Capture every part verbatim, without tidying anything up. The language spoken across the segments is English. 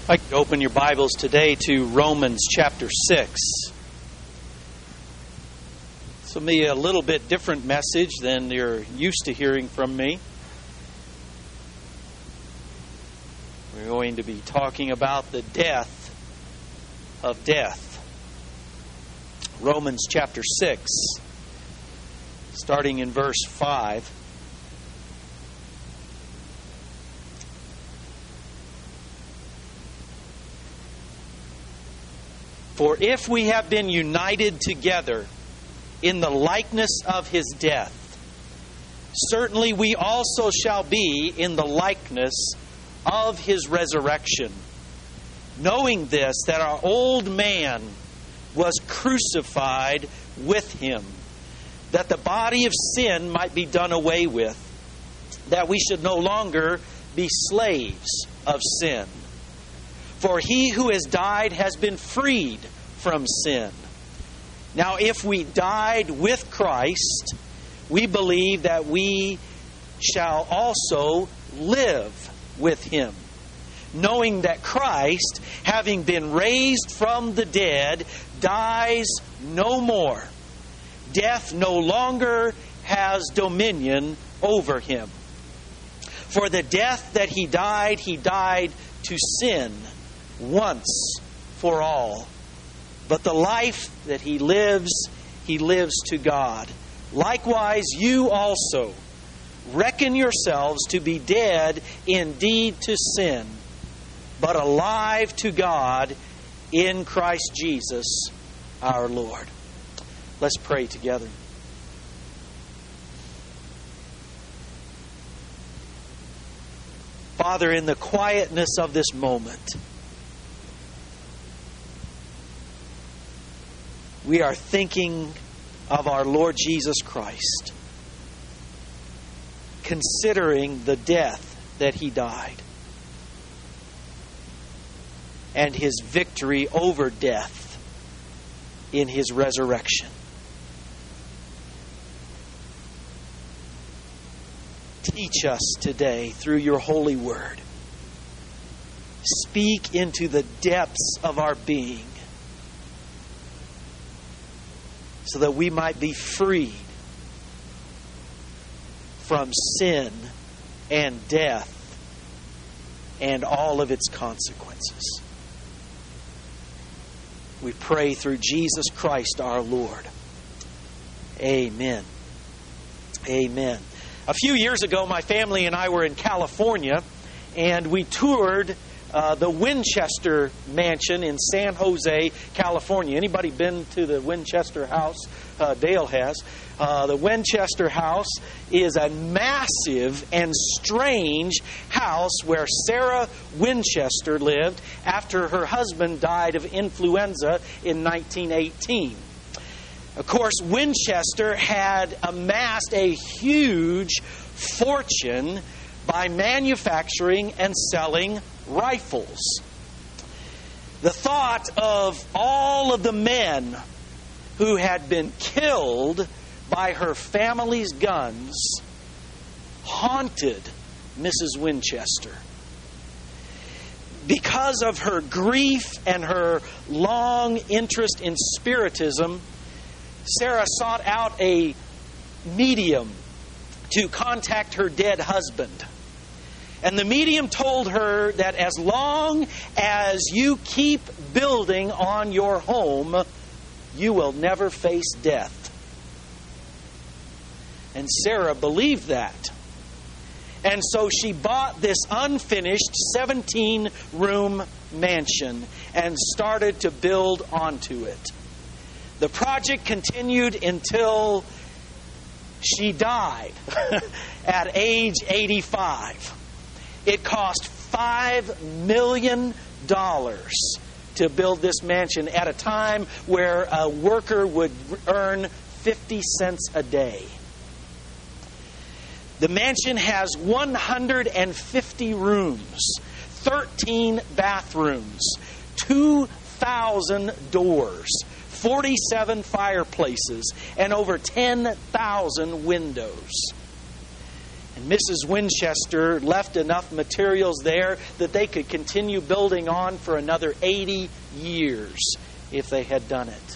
I'd like to open your Bibles today to Romans chapter six. This will be a little bit different message than you're used to hearing from me. We're going to be talking about the death of death. Romans chapter six, starting in verse five. For if we have been united together in the likeness of His death, certainly we also shall be in the likeness of His resurrection. Knowing this, that our old man was crucified with Him, that the body of sin might be done away with, that we should no longer be slaves of sin. For he who has died has been freed from sin. Now, if we died with Christ, we believe that we shall also live with Him, knowing that Christ, having been raised from the dead, dies no more. Death no longer has dominion over Him. For the death that He died, He died to sin once for all. But the life that He lives, He lives to God. Likewise, you also reckon yourselves to be dead indeed to sin, but alive to God in Christ Jesus our Lord. Let's pray together. Father, in the quietness of this moment, we are thinking of our Lord Jesus Christ, considering the death that He died and His victory over death in His resurrection. Teach us today through Your holy word. Speak into the depths of our being, so that we might be freed from sin and death and all of its consequences. We pray through Jesus Christ our Lord. Amen. Amen. A few years ago, my family and I were in California, and we toured Uh, the Winchester Mansion in San Jose, California. Anybody been to the Winchester House? Uh, Dale has. Uh, the Winchester House is a massive and strange house where Sarah Winchester lived after her husband died of influenza in nineteen eighteen. Of course, Winchester had amassed a huge fortune by manufacturing and selling rifles. The thought of all of the men who had been killed by her family's guns haunted Missus Winchester. Because of her grief and her long interest in Spiritism, Sarah sought out a medium to contact her dead husband. And the medium told her that as long as you keep building on your home, you will never face death. And Sarah believed that. And so she bought this unfinished seventeen-room mansion and started to build onto it. The project continued until she died at age eighty-five. It cost five million dollars to build this mansion at a time where a worker would earn fifty cents a day. The mansion has one hundred fifty rooms, thirteen bathrooms, two thousand doors, forty-seven fireplaces, and over ten thousand windows. Missus Winchester left enough materials there that they could continue building on for another eighty years if they had done it.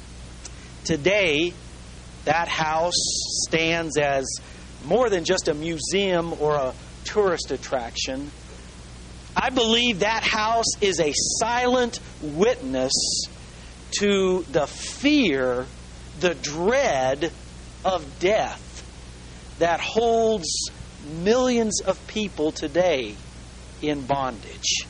Today, that house stands as more than just a museum or a tourist attraction. I believe that house is a silent witness to the fear, the dread of death that holds millions of people today in bondage.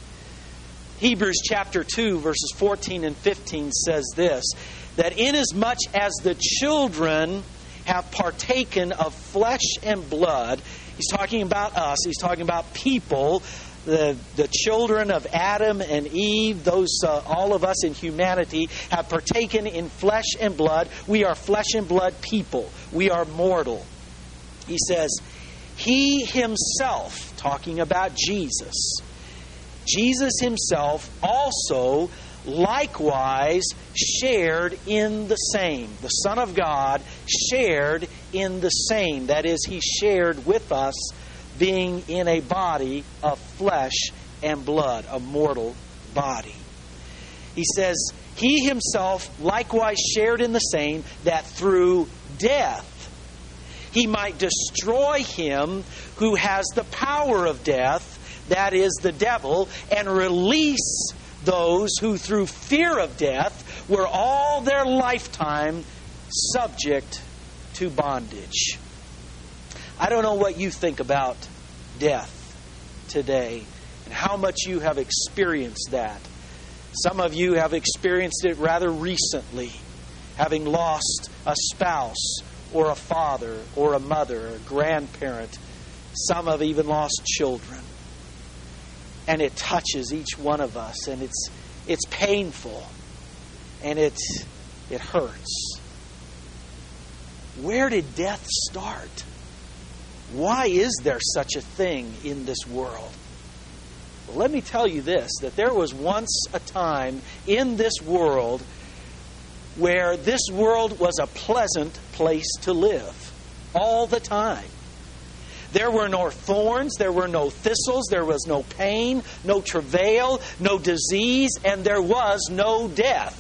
Hebrews chapter two, verses fourteen and fifteen says this, that inasmuch as the children have partaken of flesh and blood, he's talking about us, he's talking about people, the, the children of Adam and Eve, those uh, all of us in humanity have partaken in flesh and blood. We are flesh and blood people. We are mortal. He says, He Himself, talking about Jesus, Jesus Himself also likewise shared in the same. The Son of God shared in the same. That is, He shared with us, being in a body of flesh and blood, a mortal body. He says, He Himself likewise shared in the same, that through death He might destroy him who has the power of death, that is, the devil, and release those who through fear of death were all their lifetime subject to bondage. I don't know what you think about death today and how much you have experienced that. Some of you have experienced it rather recently, having lost a spouse or a father or a mother or a grandparent. Some have even lost children. And it touches each one of us, and it's it's painful, and it it hurts. Where did death start? Why is there such a thing in this world? Well, let me tell you this, that there was once a time in this world where this world was a pleasant place to live all the time. There were no thorns, there were no thistles, there was no pain, no travail, no disease, and there was no death.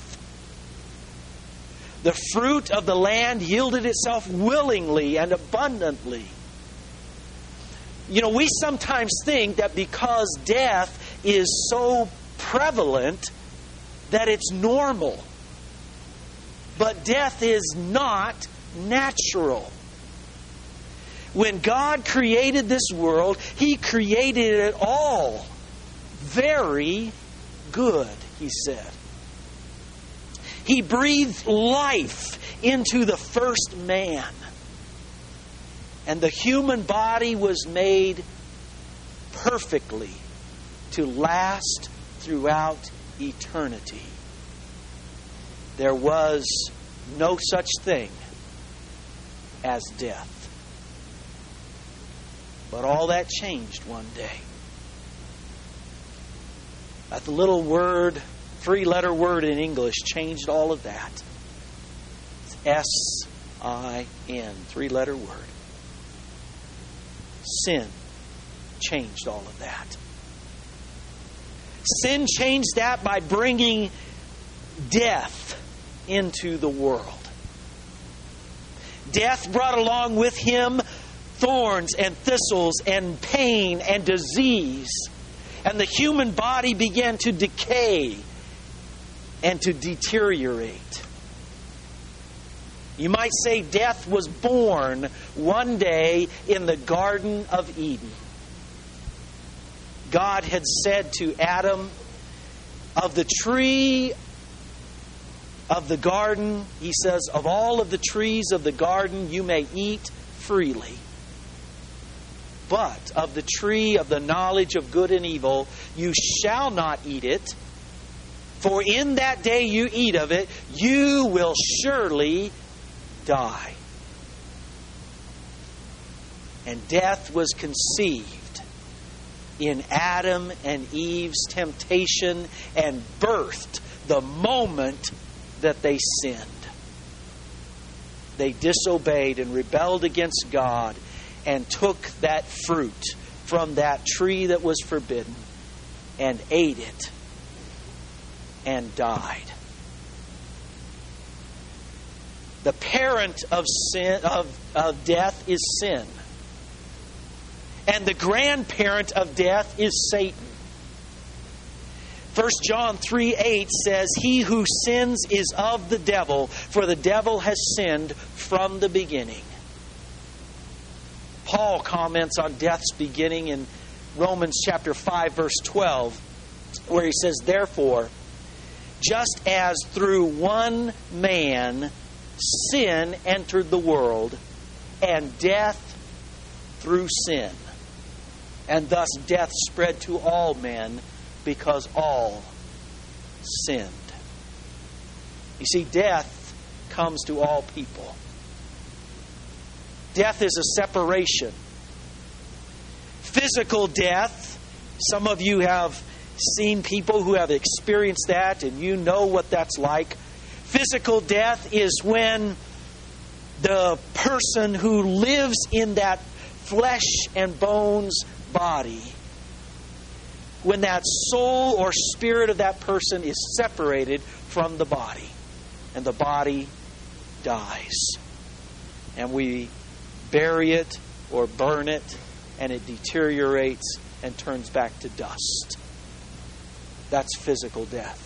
The fruit of the land yielded itself willingly and abundantly. You know, we sometimes think that because death is so prevalent that it's normal. But death is not natural. When God created this world, He created it all very good, He said. He breathed life into the first man. And the human body was made perfectly to last throughout eternity. There was no such thing as death. But all that changed one day. That little word, three-letter word in English, changed all of that. It's S I N, three-letter word. Sin changed all of that. Sin changed that by bringing death into the world. Death brought along with him thorns and thistles and pain and disease. And the human body began to decay and to deteriorate. You might say death was born one day in the Garden of Eden. God had said to Adam, of the tree of the garden, He says, of all of the trees of the garden you may eat freely. But of the tree of the knowledge of good and evil you shall not eat it, for in that day you eat of it, you will surely die. And death was conceived in Adam and Eve's temptation and birthed the moment that they sinned. They disobeyed and rebelled against God, and took that fruit from that tree that was forbidden and ate it and died. The parent of sin of, of death is sin. And the grandparent of death is Satan. First John three eight says, "He who sins is of the devil, for the devil has sinned from the beginning." Paul comments on death's beginning in Romans chapter five, verse twelve, where he says, "Therefore, just as through one man sin entered the world, and death through sin, and thus death spread to all men, because all sinned." You see, death comes to all people. Death is a separation. Physical death, some of you have seen people who have experienced that, and you know what that's like. Physical death is when the person who lives in that flesh and bones body, when that soul or spirit of that person is separated from the body, and the body dies. And we bury it or burn it, and it deteriorates and turns back to dust. That's physical death.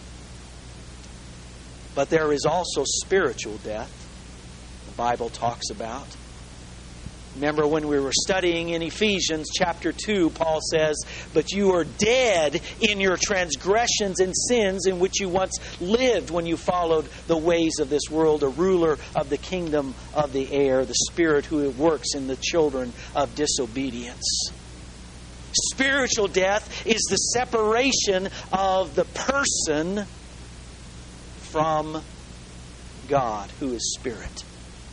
But there is also spiritual death, the Bible talks about. Remember when we were studying in Ephesians chapter two, Paul says, "But you are dead in your transgressions and sins in which you once lived when you followed the ways of this world, a ruler of the kingdom of the air, the spirit who works in the children of disobedience." Spiritual death is the separation of the person from God, who is spirit.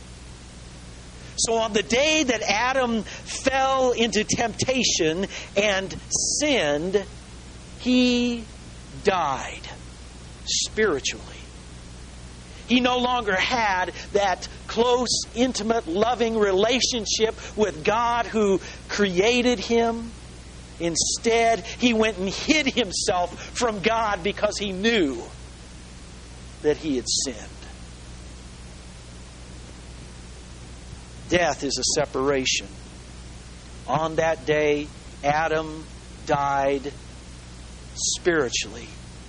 So on the day that Adam fell into temptation and sinned, he died spiritually. He no longer had that close, intimate, loving relationship with God who created him. Instead, he went and hid himself from God because he knew that he had sinned. Death is a separation. On that day, Adam died spiritually.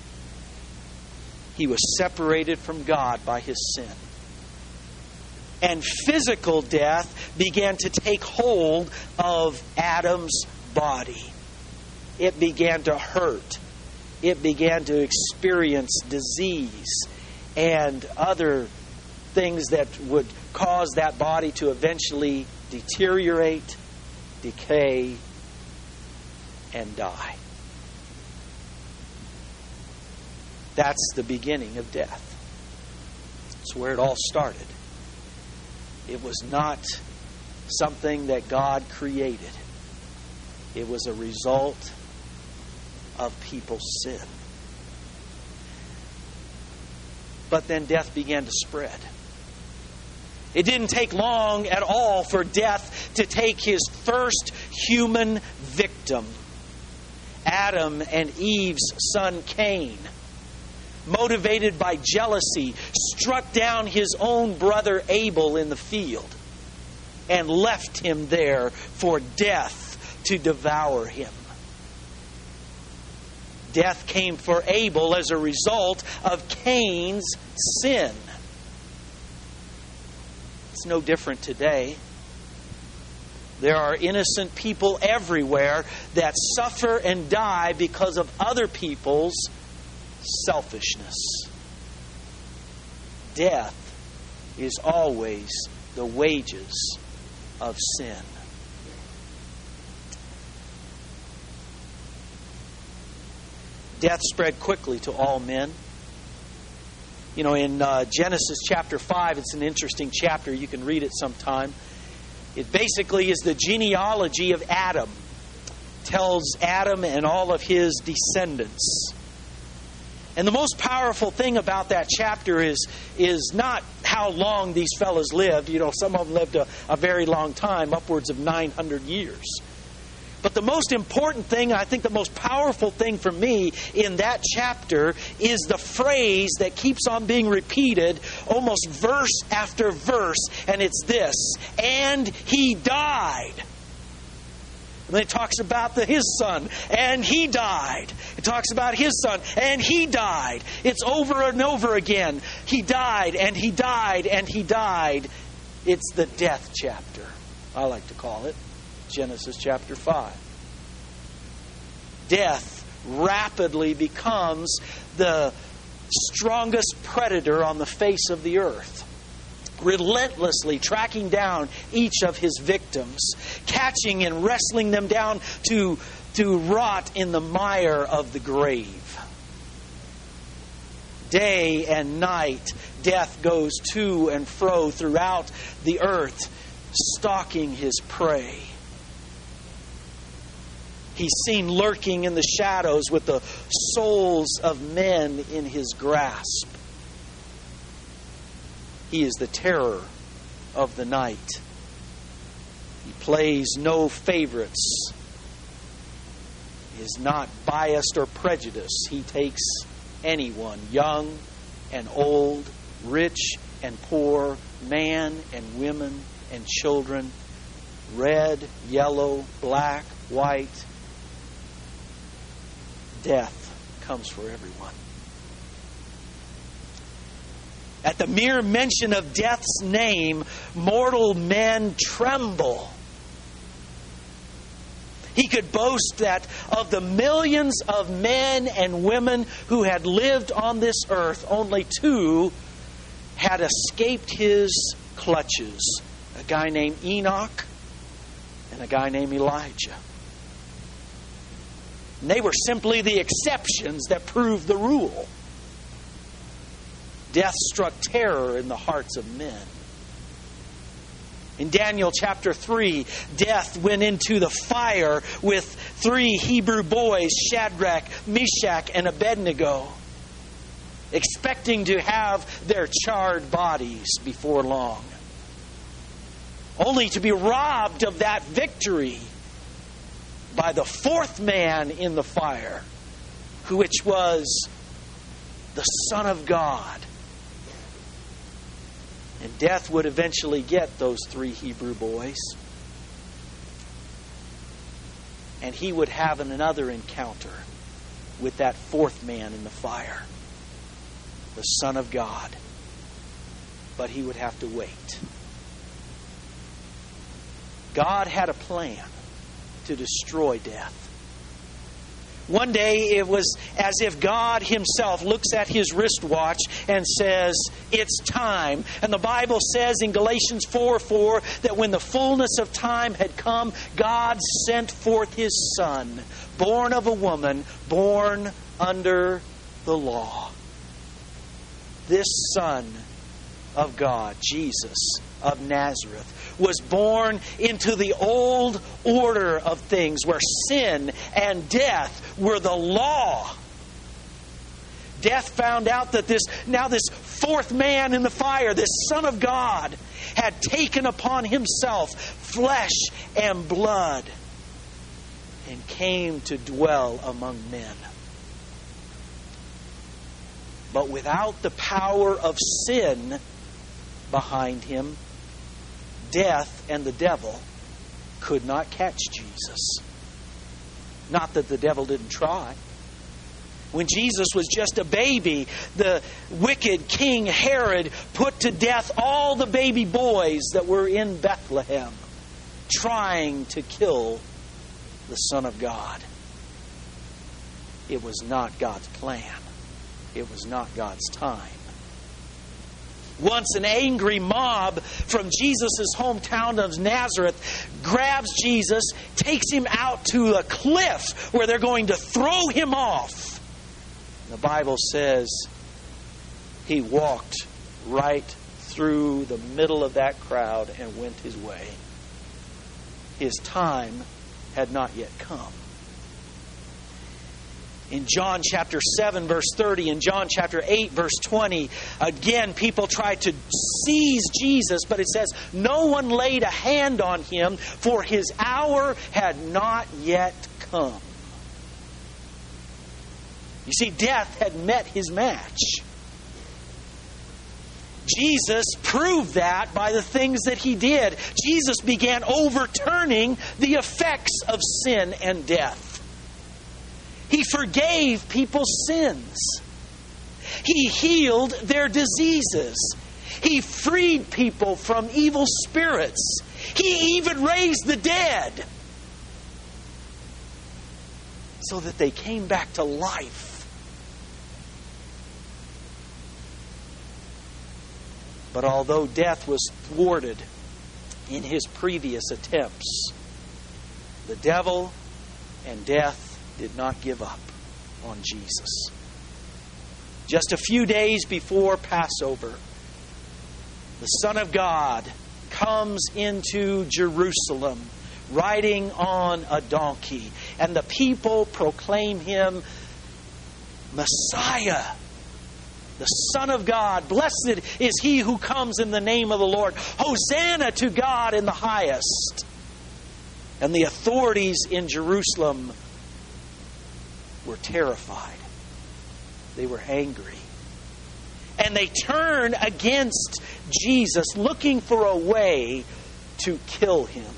He was separated from God by his sin. And physical death began to take hold of Adam's body. It began to hurt. It began to experience disease and other things that would cause that body to eventually deteriorate, decay, and die. That's the beginning of death. It's where it all started. It was not something that God created. It was a result of people's sin. But then death began to spread. It didn't take long at all for death to take his first human victim, Adam and Eve's son Cain. Motivated by jealousy, struck down his own brother Abel in the field and left him there for death to devour him. Death came for Abel as a result of Cain's sin. It's no different today. There are innocent people everywhere that suffer and die because of other people's selfishness. Death is always the wages of sin. Death spread quickly to all men. You know, in uh, Genesis chapter five, it's an interesting chapter. You can read it sometime. It basically is the genealogy of Adam. It tells Adam and all of his descendants. And the most powerful thing about that chapter is, is not how long these fellas lived. You know, some of them lived a, a very long time, upwards of nine hundred years. But the most important thing, I think the most powerful thing for me in that chapter is the phrase that keeps on being repeated almost verse after verse. And it's this: and he died. And then it talks about the, his son, and he died. It talks about his son, and he died. It's over and over again. He died, and he died, and he died. It's the death chapter, I like to call it. Genesis chapter five. Death rapidly becomes the strongest predator on the face of the earth, relentlessly tracking down each of his victims, catching and wrestling them down to, to rot in the mire of the grave. Day and night, death goes to and fro throughout the earth, stalking his prey. He's seen lurking in the shadows with the souls of men in his grasp. He is the terror of the night. He plays no favorites. He is not biased or prejudiced. He takes anyone, young and old, rich and poor, man and women and children, red, yellow, black, white. Death comes for everyone. At the mere mention of death's name, mortal men tremble. He could boast that of the millions of men and women who had lived on this earth, only two had escaped his clutches. A guy named Enoch and a guy named Elijah. And they were simply the exceptions that proved the rule. Death struck terror in the hearts of men. In Daniel chapter three, death went into the fire with three Hebrew boys, Shadrach, Meshach, and Abednego, expecting to have their charred bodies before long, only to be robbed of that victory by the fourth man in the fire, which was the Son of God. And death would eventually get those three Hebrew boys. And he would have another encounter with that fourth man in the fire, the Son of God. But he would have to wait. God had a plan to destroy death. One day it was as if God himself looks at his wristwatch and says, it's time. And the Bible says in Galatians four four that when the fullness of time had come, God sent forth his Son, born of a woman, born under the law. This Son of God, Jesus of Nazareth, was born into the old order of things where sin and death were the law. Death found out that this now this fourth man in the fire, this Son of God, had taken upon himself flesh and blood and came to dwell among men. But without the power of sin behind him, death and the devil could not catch Jesus. Not that the devil didn't try. When Jesus was just a baby, the wicked King Herod put to death all the baby boys that were in Bethlehem, trying to kill the Son of God. It was not God's plan. It was not God's time. Once an angry mob from Jesus' hometown of Nazareth grabs Jesus, takes him out to a cliff where they're going to throw him off. The Bible says he walked right through the middle of that crowd and went his way. His time had not yet come. In John chapter seven, verse thirty, in John chapter eight, verse twenty, again, people tried to seize Jesus, but it says, no one laid a hand on him, for his hour had not yet come. You see, death had met his match. Jesus proved that by the things that he did. Jesus began overturning the effects of sin and death. He forgave people's sins. He healed their diseases. He freed people from evil spirits. He even raised the dead so that they came back to life. But although death was thwarted in his previous attempts, the devil and death did not give up on Jesus. Just a few days before Passover, the Son of God comes into Jerusalem riding on a donkey, and the people proclaim him Messiah, the Son of God. Blessed is he who comes in the name of the Lord. Hosanna to God in the highest. And the authorities in Jerusalem were terrified. They were angry. And they turned against Jesus, looking for a way to kill him.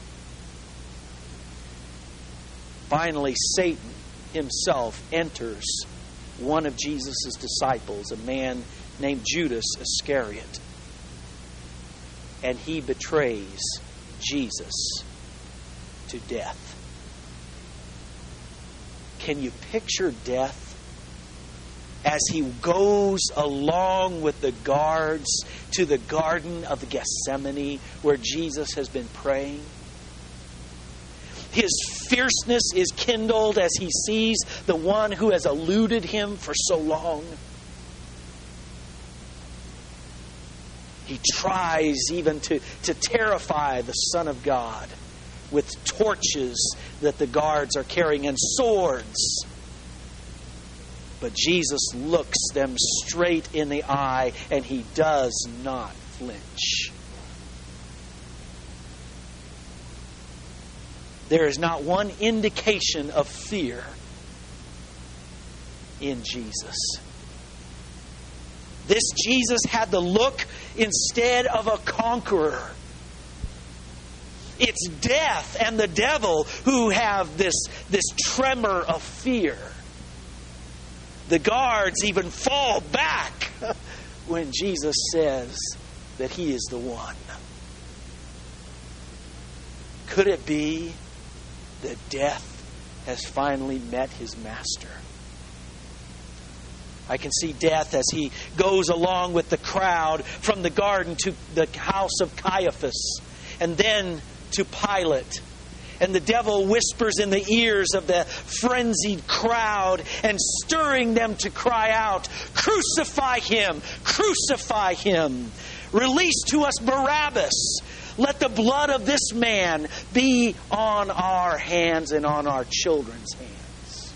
Finally, Satan himself enters one of Jesus' disciples, a man named Judas Iscariot. And he betrays Jesus to death. Can you picture death as he goes along with the guards to the Garden of Gethsemane where Jesus has been praying? His fierceness is kindled as he sees the one who has eluded him for so long. He tries even to, to terrify the Son of God with torches that the guards are carrying and swords. But Jesus looks them straight in the eye and he does not flinch. There is not one indication of fear in Jesus. This Jesus had the look instead of a conqueror. It's death and the devil who have this, this tremor of fear. The guards even fall back when Jesus says that he is the one. Could it be that death has finally met his master? I can see death as he goes along with the crowd from the garden to the house of Caiaphas and then to Pilate. And the devil whispers in the ears of the frenzied crowd and stirring them to cry out, "Crucify him! Crucify him! Release to us Barabbas! Let the blood of this man be on our hands and on our children's hands."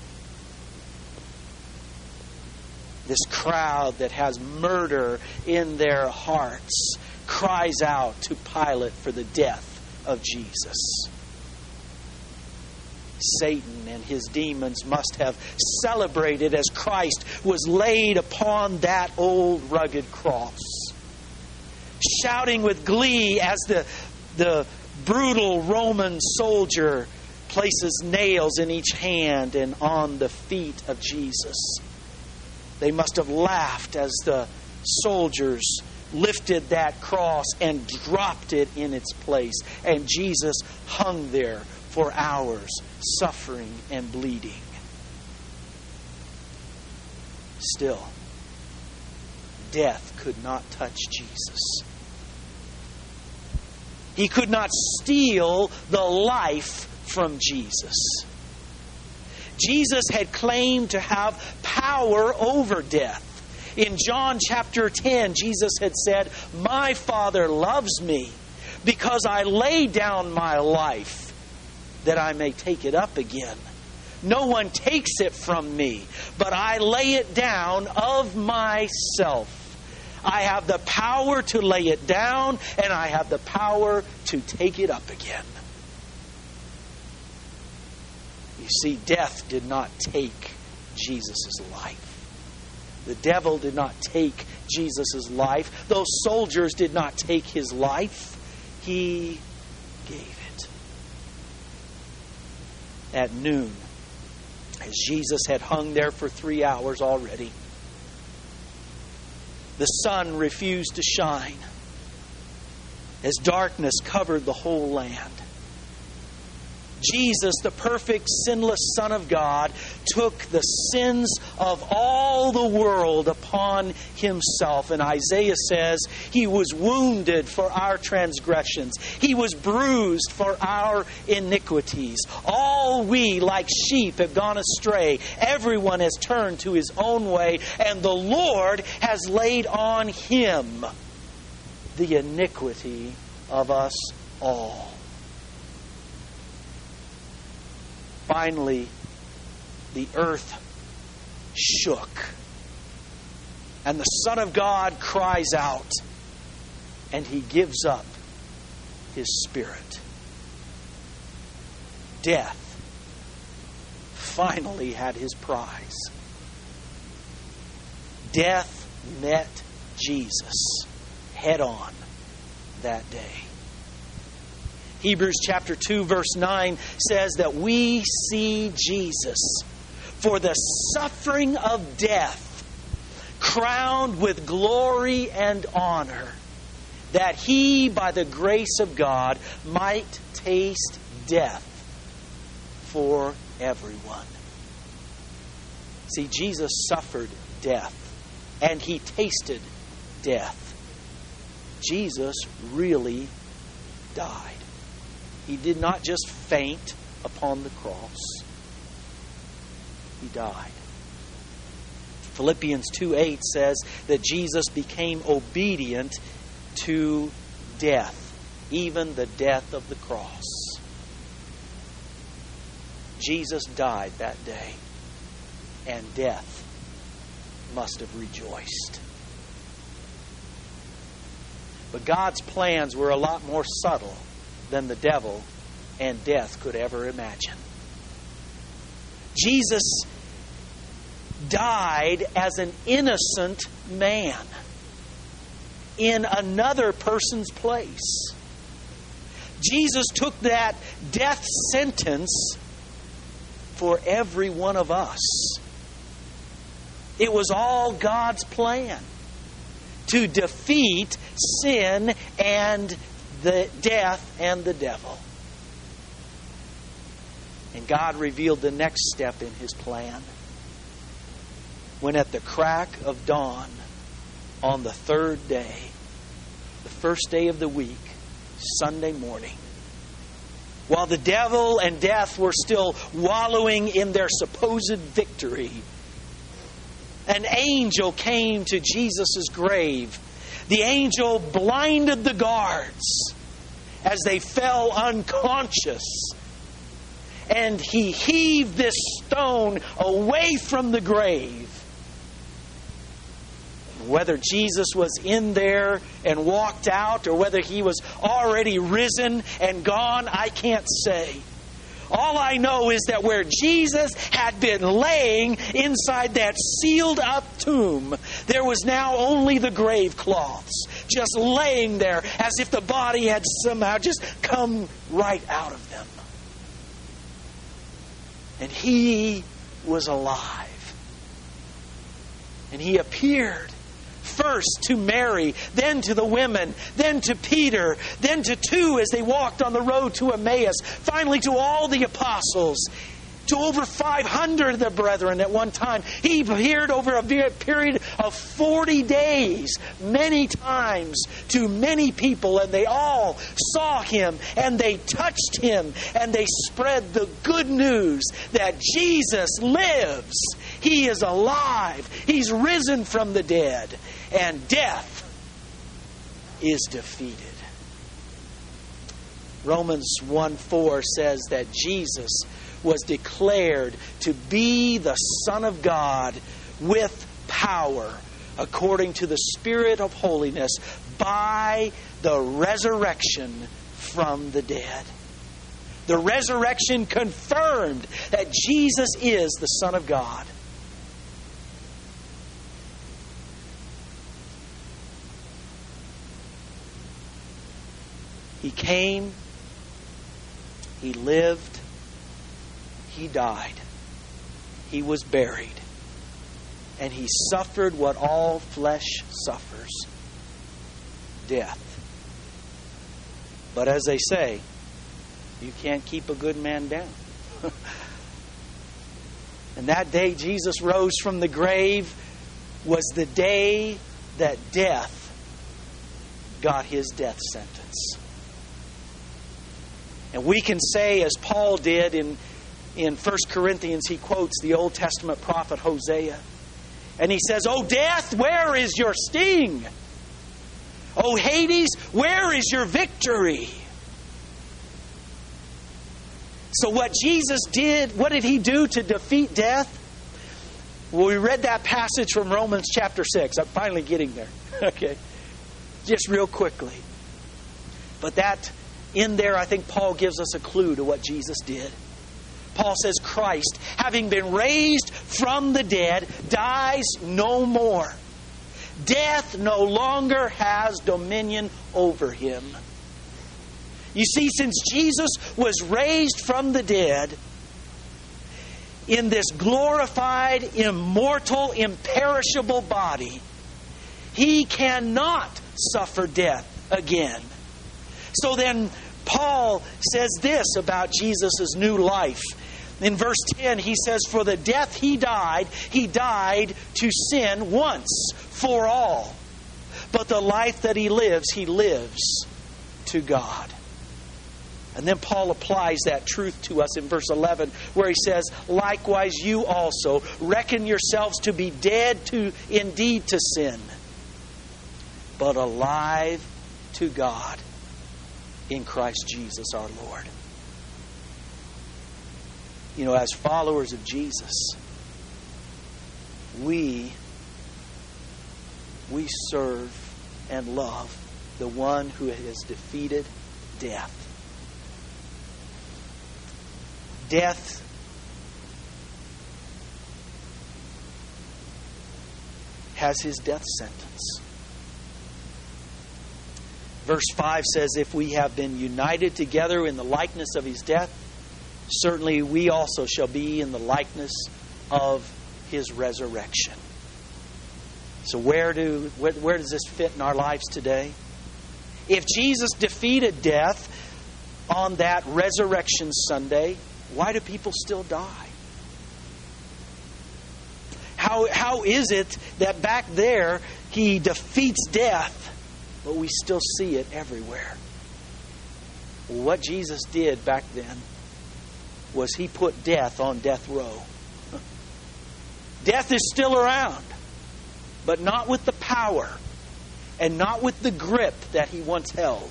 This crowd that has murder in their hearts cries out to Pilate for the death of Jesus. Satan and his demons must have celebrated as Christ was laid upon that old rugged cross, shouting with glee as the, the brutal Roman soldier places nails in each hand and on the feet of Jesus. They must have laughed as the soldiers lifted that cross and dropped it in its place. And Jesus hung there for hours, suffering and bleeding. Still, death could not touch Jesus. He could not steal the life from Jesus. Jesus had claimed to have power over death. In John chapter ten, Jesus had said, "My Father loves me because I lay down my life that I may take it up again. No one takes it from me, but I lay it down of myself. I have the power to lay it down, and I have the power to take it up again. You see, death did not take Jesus' life. The devil did not take Jesus' life. Those soldiers did not take his life. He gave it. At noon, as Jesus had hung there for three hours already, the sun refused to shine as darkness covered the whole land. Jesus, the perfect, sinless Son of God, took the sins of all the world upon Himself. And Isaiah says, He was wounded for our transgressions. He was bruised for our iniquities. All we, like sheep, have gone astray. Everyone has turned to his own way. And the Lord has laid on Him the iniquity of us all. Finally, the earth shook, and the Son of God cries out, and He gives up His Spirit. Death finally had his prize. Death met Jesus head on that day. Hebrews chapter two verse nine says that we see Jesus for the suffering of death, crowned with glory and honor, that He, by the grace of God, might taste death for everyone. See, Jesus suffered death, and He tasted death. Jesus really died. He did not just faint upon the cross. He died. Philippians two eight says that Jesus became obedient to death, even the death of the cross. Jesus died that day, and death must have rejoiced. But God's plans were a lot more subtle than the devil and death could ever imagine. Jesus died as an innocent man in another person's place. Jesus took that death sentence for every one of us. It was all God's plan to defeat sin and the death and the devil. And God revealed the next step in His plan when at the crack of dawn on the third day, the first day of the week, Sunday morning, while the devil and death were still wallowing in their supposed victory, an angel came to Jesus' grave. The angel blinded the guards as they fell unconscious. And he heaved this stone away from the grave. Whether Jesus was in there and walked out, or whether He was already risen and gone, I can't say. All I know is that where Jesus had been laying inside that sealed up tomb, there was now only the grave cloths, just laying there as if the body had somehow just come right out of them. And He was alive. And He appeared first to Mary, then to the women, then to Peter, then to two as they walked on the road to Emmaus, finally to all the apostles, to over five hundred of the brethren at one time. He appeared over a period of forty days, many times, to many people, and they all saw Him, and they touched Him, and they spread the good news that Jesus lives. He is alive. He's risen from the dead. And death is defeated. Romans one four says that Jesus was declared to be the Son of God with power, according to the Spirit of holiness, by the resurrection from the dead. The resurrection confirmed that Jesus is the Son of God. He came, He lived, He died, He was buried, and He suffered what all flesh suffers, death. But as they say, you can't keep a good man down. And that day Jesus rose from the grave was the day that death got his death sentence. And we can say, as Paul did in, in First Corinthians, he quotes the Old Testament prophet Hosea. And he says, "O death, where is your sting? O Hades, where is your victory?" So what Jesus did, what did He do to defeat death? Well, we read that passage from Romans chapter six. I'm finally getting there. Okay. Just real quickly. But that, in there, I think Paul gives us a clue to what Jesus did. Paul says, Christ, having been raised from the dead, dies no more. Death no longer has dominion over Him. You see, since Jesus was raised from the dead, in this glorified, immortal, imperishable body, He cannot suffer death again. So then, Paul says this about Jesus' new life. In verse ten, he says, "For the death He died, He died to sin once for all. But the life that He lives, He lives to God." And then Paul applies that truth to us in verse eleven, where he says, "Likewise you also reckon yourselves to be dead to indeed to sin, but alive to God in Christ Jesus our Lord." You know, as followers of Jesus, we, we serve and love the one who has defeated death. Death has his death sentence. Verse five says, "If we have been united together in the likeness of His death, certainly we also shall be in the likeness of His resurrection." So where do where, where does this fit in our lives today? If Jesus defeated death on that Resurrection Sunday, why do people still die? How, how is it that back there He defeats death, but we still see it everywhere? Well, what Jesus did back then was He put death on death row. Death is still around, but not with the power and not with the grip that he once held.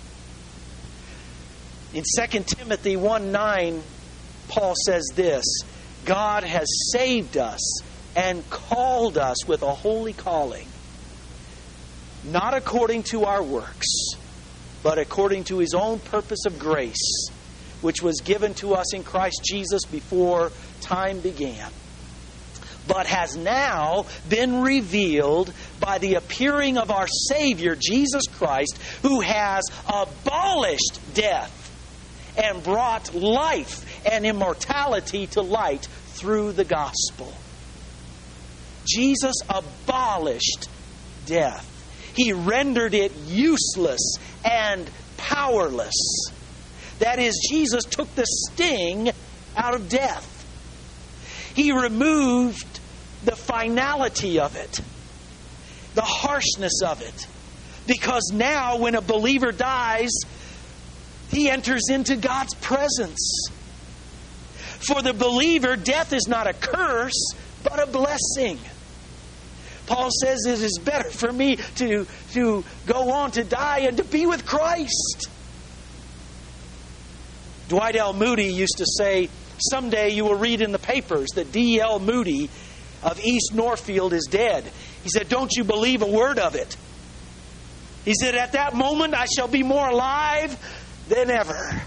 In Second Timothy one nine, Paul says this, "God has saved us and called us with a holy calling, not according to our works, but according to His own purpose of grace, which was given to us in Christ Jesus before time began, but has now been revealed by the appearing of our Savior, Jesus Christ, who has abolished death and brought life and immortality to light through the gospel." Jesus abolished death. He rendered it useless and powerless. That is, Jesus took the sting out of death. He removed the finality of it, the harshness of it. Because now when a believer dies, he enters into God's presence. For the believer, death is not a curse, but a blessing. Paul says it is better for me to, to go on to die and to be with Christ. Dwight L. Moody used to say, Someday you will read in the papers that D L Moody of East Northfield is dead. He said, don't you believe a word of it. He said, at that moment I shall be more alive than ever.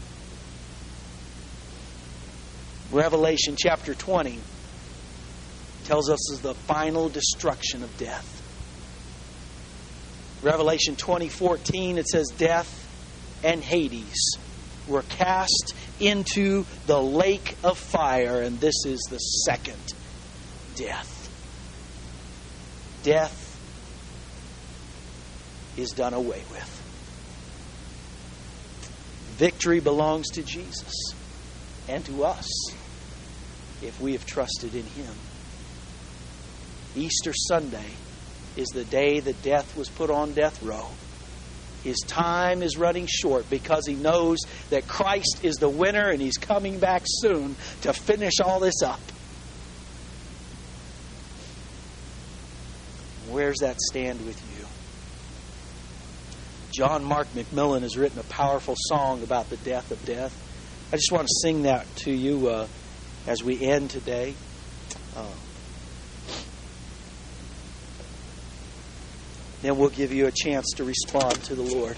Revelation chapter twenty tells us of the final destruction of death. Revelation twenty fourteen, it says, death and Hades were cast into the lake of fire, and this is the second death. Death is done away with. Victory belongs to Jesus and to us if we have trusted in Him. Easter Sunday is the day that death was put on death row. His time is running short because He knows that Christ is the winner and He's coming back soon to finish all this up. Where's that stand with you? John Mark McMillan has written a powerful song about the death of death. I just want to sing that to you uh, as we end today. Uh, then we'll give you a chance to respond to the Lord.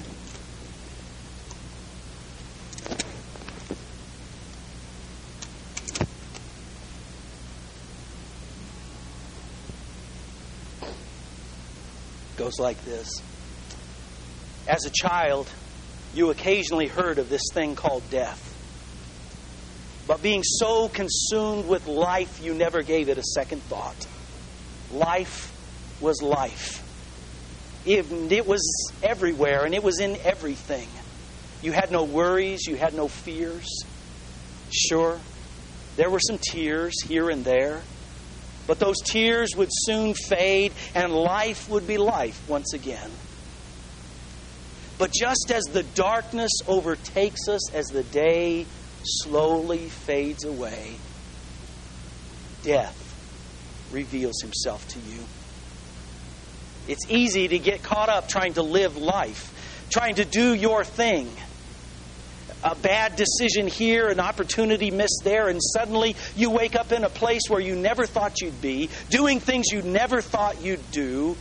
It goes like this. As a child, you occasionally heard of this thing called death. But being so consumed with life, you never gave it a second thought. Life was life. It, it was everywhere, and it was in everything. You had no worries, you had no fears. Sure, there were some tears here and there, but those tears would soon fade, and life would be life once again. But just as the darkness overtakes us as the day slowly fades away, death reveals himself to you. It's easy to get caught up trying to live life, trying to do your thing. A bad decision here, an opportunity missed there, and suddenly you wake up in a place where you never thought you'd be, doing things you never thought you'd do.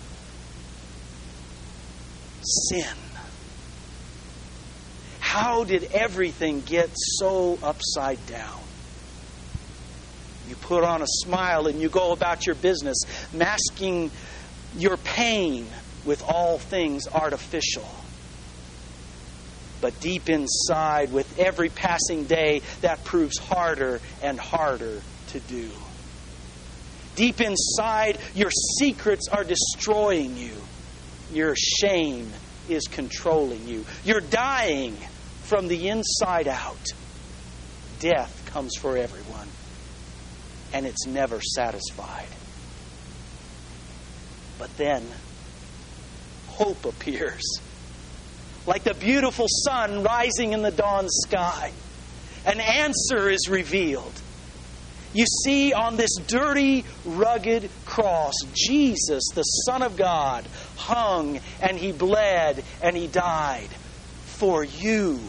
Sin. How did everything get so upside down? You put on a smile and you go about your business, masking your pain with all things artificial. But deep inside, with every passing day, that proves harder and harder to do. Deep inside, your secrets are destroying you. Your shame is controlling you. You're dying from the inside out. Death comes for everyone, and it's never satisfied. But then, hope appears. Like the beautiful sun rising in the dawn sky, an answer is revealed. You see, on this dirty, rugged cross, Jesus, the Son of God, hung and He bled and He died for you.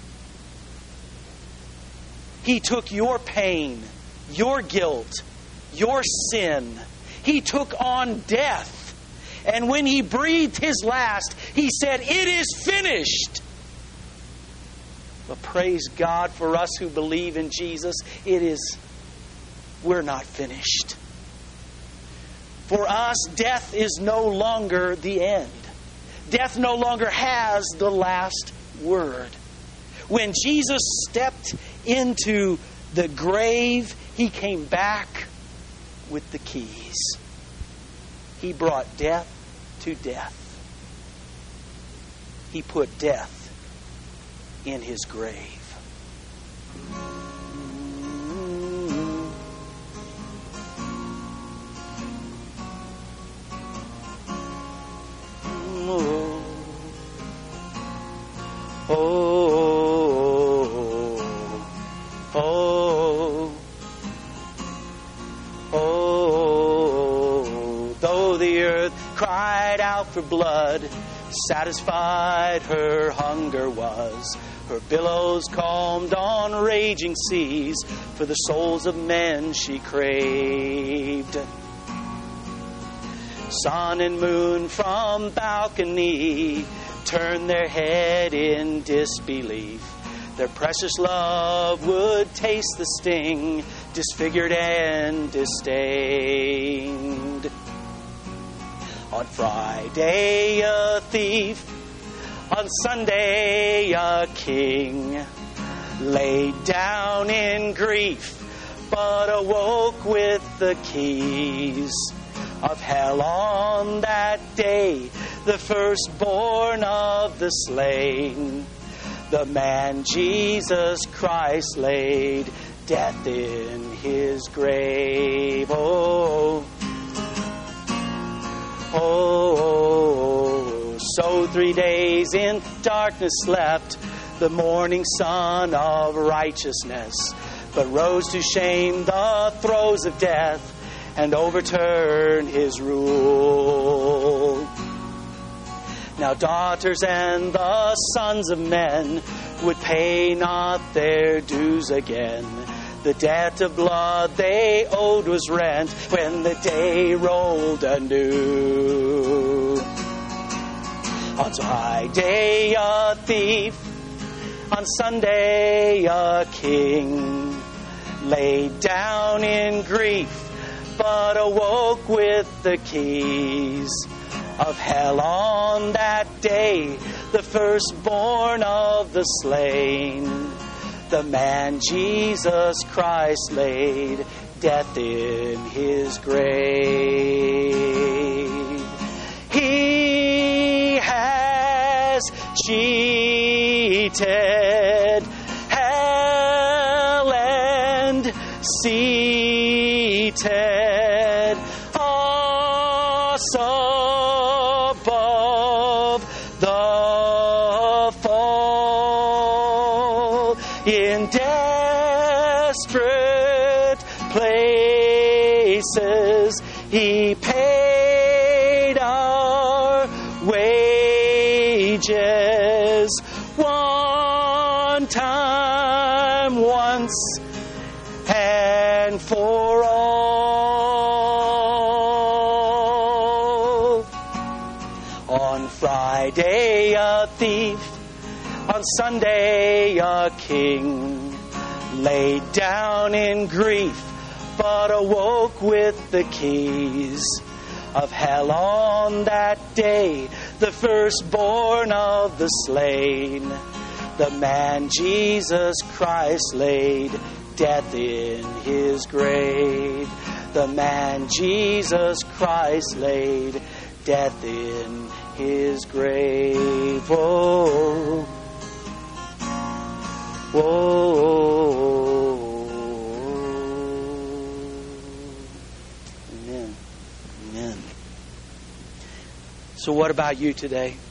He took your pain, your guilt, your sin. He took on death. And when He breathed His last, He said, "It is finished." But praise God for us who believe in Jesus, it is, we're not finished. For us, death is no longer the end. Death no longer has the last word. When Jesus stepped into the grave, He came back with the keys. He brought death to death. He put death in His grave. Oh, oh, oh, oh, though the earth cried out for blood, Satisfied her hunger was, her billows calmed on raging seas, for the souls of men she craved. Sun and moon from balcony turned their head in disbelief. Their precious love would taste the sting, disfigured and disdained. On Friday a thief, on Sunday a king, laid down in grief, but awoke with the keys of hell on that day, the firstborn of the slain. The man Jesus Christ laid death in his grave. Oh, oh, so three days in darkness slept the morning sun of righteousness, but rose to shame the throes of death and overturn his rule. Now daughters and the sons of men would pay not their dues again. The debt of blood they owed was rent when the day rolled anew. On Friday a thief, on Sunday a king, laid down in grief, but awoke with the keys of hell on that day, the firstborn of the slain. The man Jesus Christ laid death in his grave. He has cheated hell and seated us above the fall. In desperate places he paid our wages one time, once and for all. On Friday a thief, on Sunday a king, laid down in grief, but awoke with the keys of hell on that day, the firstborn of the slain. The man Jesus Christ laid death in his grave. The man Jesus Christ laid death in his grave. Whoa, whoa. Amen. Amen. So what about you today?